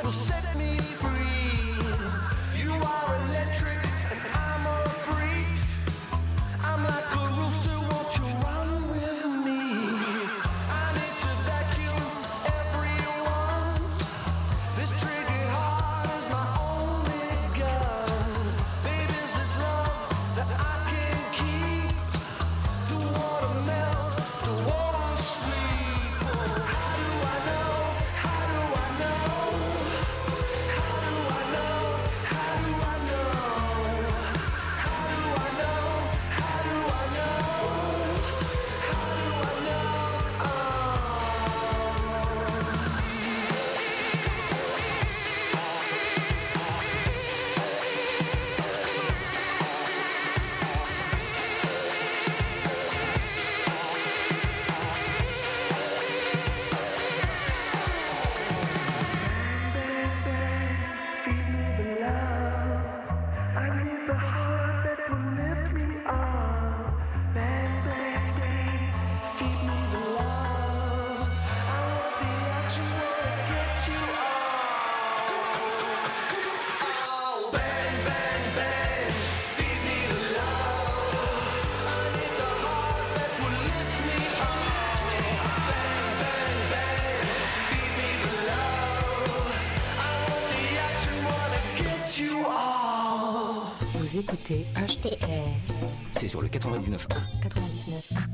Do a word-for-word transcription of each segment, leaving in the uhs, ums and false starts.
Vous écoutez H T R. C'est sur le quatre-vingt-dix-neuf point un. quatre-vingt-dix-neuf point un.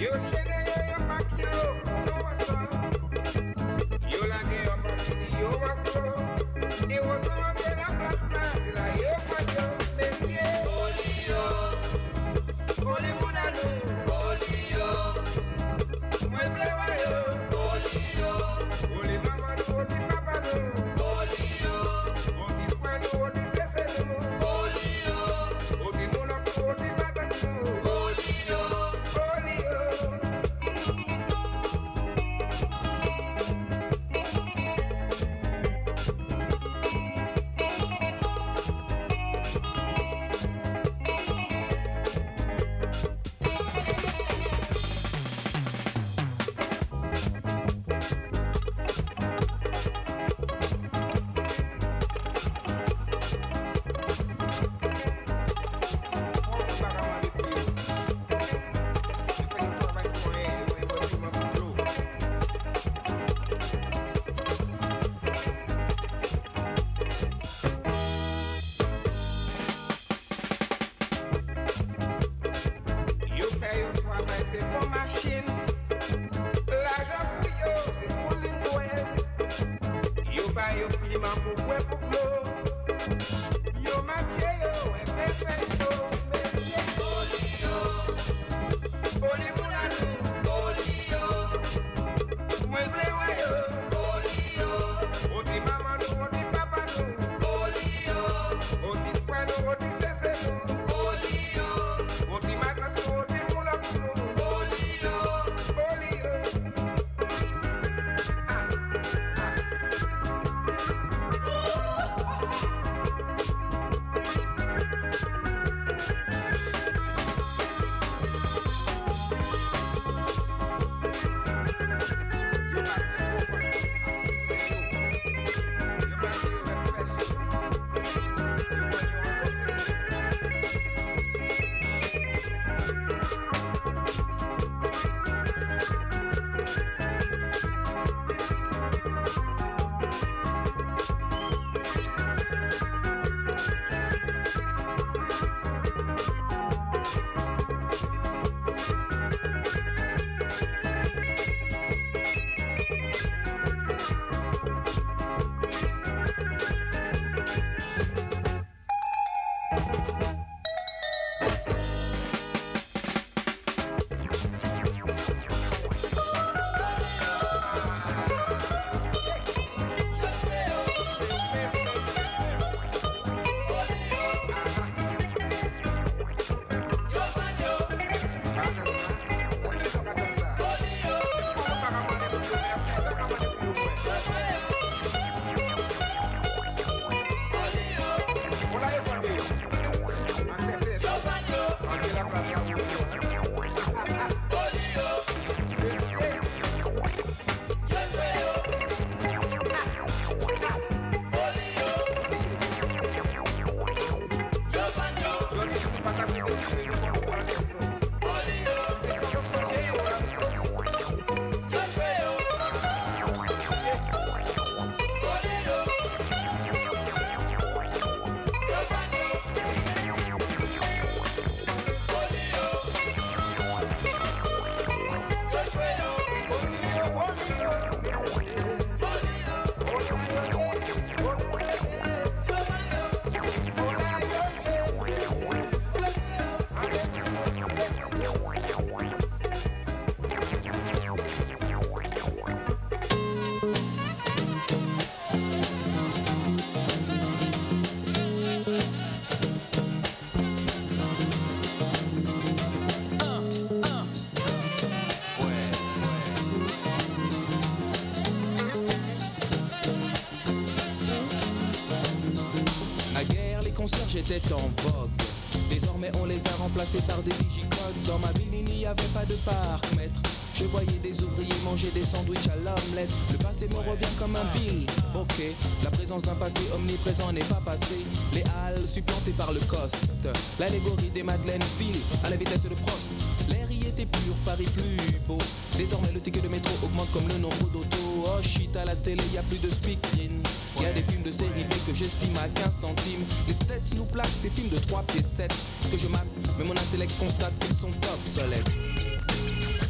Étaient en vogue. Désormais on les a remplacés par des digicodes. Dans ma ville il n'y avait pas de parc-mètre. Je voyais des ouvriers manger des sandwichs à l'omelette. Le passé me revient comme un bill. Ok, la présence d'un passé omniprésent n'est pas passé. Les halles supplantées par le coste. L'allégorie des Madeleines file à la vitesse de Prost. L'air y était pur, Paris plus beau. Désormais le ticket de métro augmente comme le nombre d'autos. Oh shit, à la télé y a plus de speakerine. Y a des films de série B que j'estime à quinze centimes. Les têtes nous plaquent ces films de trois pieds sept que je mate, mais mon intellect constate qu'ils sont obsolètes.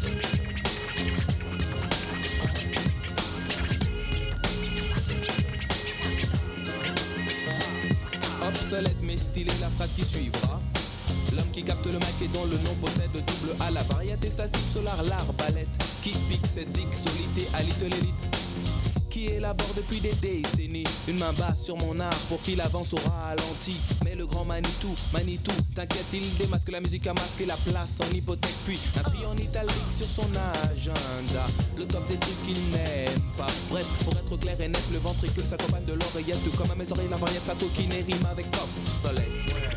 Obsolète mais stylé, la phrase qui suivra. L'homme qui capte le mic et dont le nom possède double A. La variété statique solar, l'arbalète qui pique cette zig solité à l'élite. Qui élabore depuis des décennies une main basse sur mon art pour qu'il avance au ralenti. Mais le grand Manitou, Manitou, t'inquiète, il démasque la musique à masquer la place en hypothèque. Puis inscrit en italique sur son agenda le top des trucs qu'il n'aime pas. Bref, pour être clair et net, le ventricule s'accompagne de l'oreillette. Tout comme à mes oreilles, la variété sa coquine et rime avec obsolète.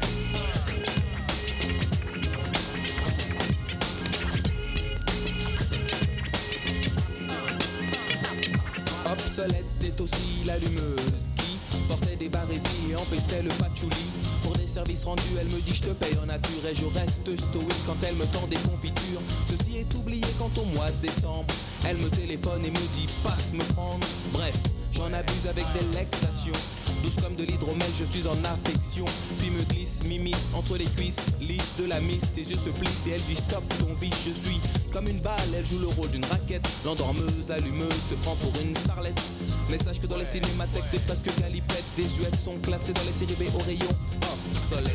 Obsolète est aussi l'allumeuse qui portait des barésies et empestait le patchouli. Pour des services rendus, elle me dit je te paye en nature et je reste stoïque quand elle me tend des confitures. Ceci est oublié quand au mois de décembre, elle me téléphone et me dit passe me prendre. Bref, j'en abuse avec délectation. Douce comme de l'hydromel, je suis en affection. Puis me glisse, m'immisce entre les cuisses, lisse de la miss. Ses yeux se plissent et elle dit stop ton vice. Je suis comme une balle, elle joue le rôle d'une raquette. L'endormeuse, allumeuse, se prend pour une starlette. Mais sache que dans les cinémathèques, t'es presque galipette. Des huettes sont classées dans les séries B au rayon obsolète.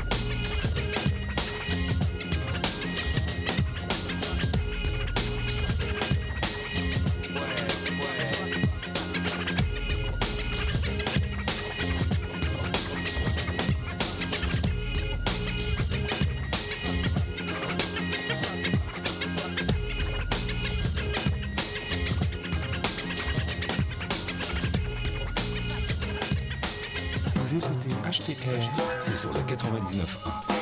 Vous écoutez H T R, c'est sur le quatre-vingt-dix-neuf point un.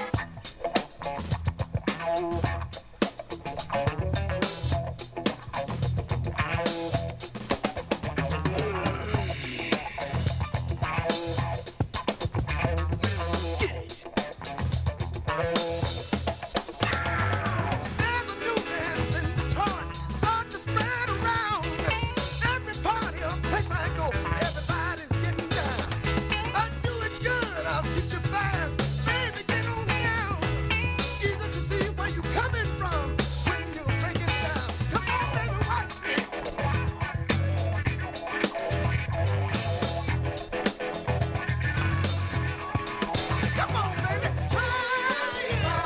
Come on, baby, try.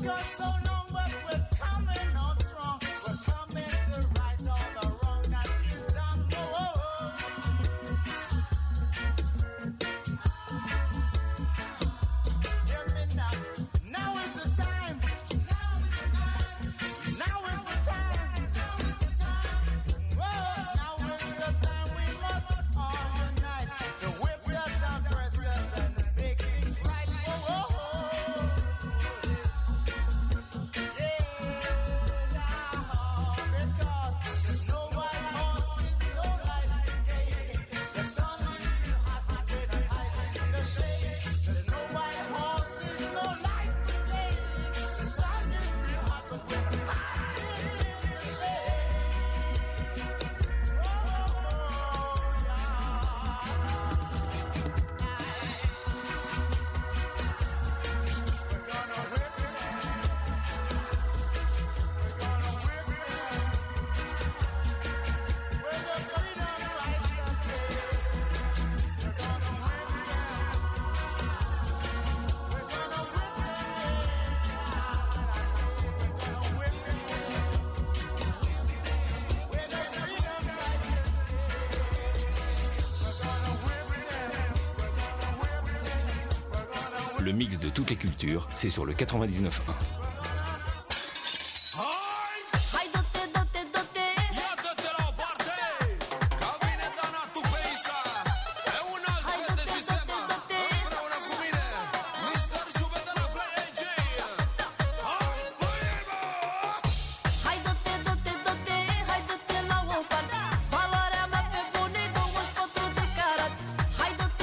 Le mix de toutes les cultures, c'est sur le quatre-vingt-dix-neuf un.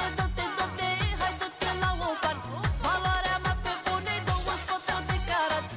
Valoarea mea pe bune, douăzeci și patru de carat.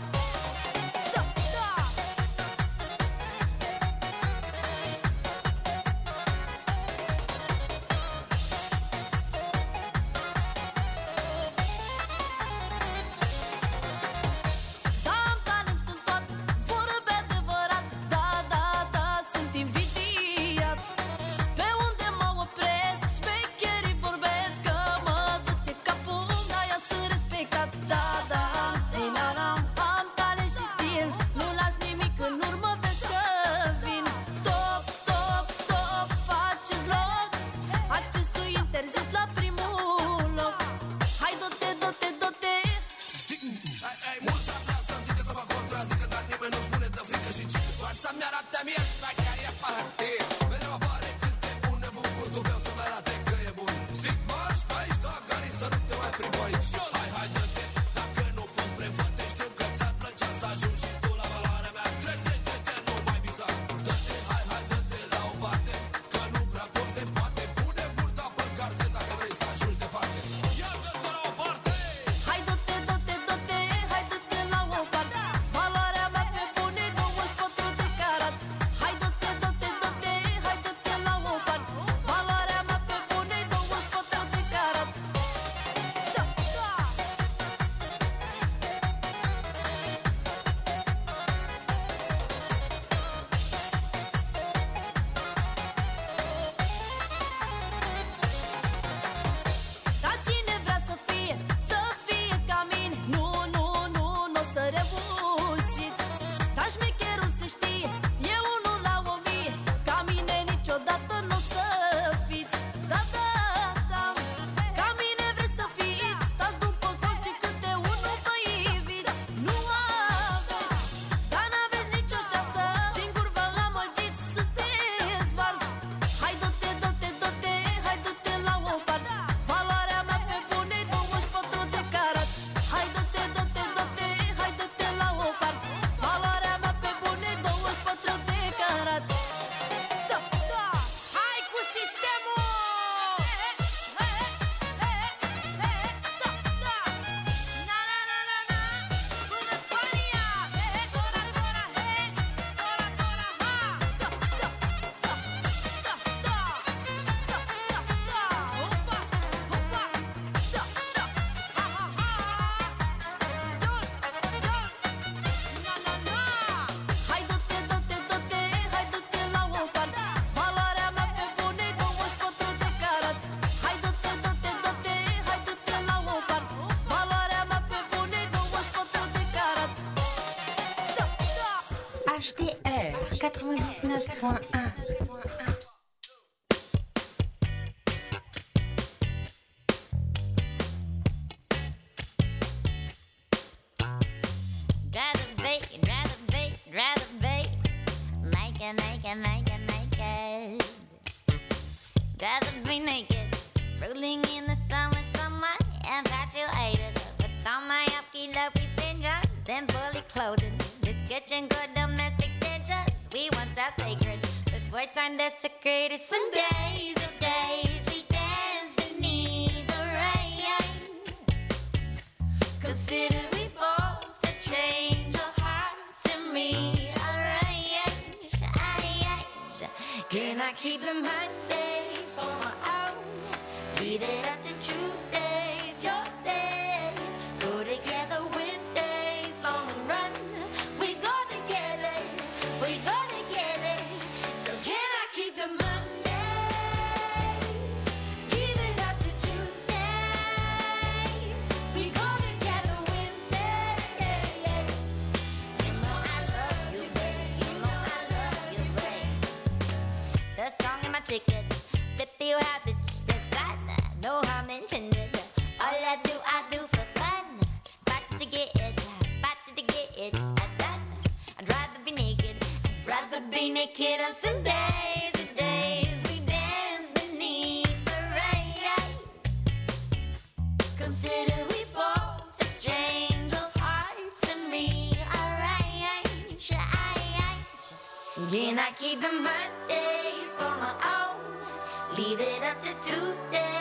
H T R quatre-vingt-dix-neuf point un. Make it, make it. Rather be naked, rolling in the sun with someone infatuated with all my uppy-dopey syndromes, then fully clothed in description, good domestic dangers. We once out sacred before time desecrated. Some days of days we dance beneath the rain. Consider we both a change of hearts and rearrange. Can I keep them Mondays for my own? Leave it up to Tuesdays, your day. Go together Wednesdays, long run. We go together, we go together. So can I keep them Mondays? Leave it up to Tuesdays. We go together Wednesdays. You know I love you, babe. You know I love you, babe. The song in my ticket, fifty habits, still sad, no harm intended. All I do, I do for fun. Fight to get it, fight to get it done. I'd rather be naked, I'd rather be naked on some days, the days we dance beneath the rain. Consider we both a change of hearts and rearrange. Can I keep them Mondays for my own? Leave it up to Tuesday.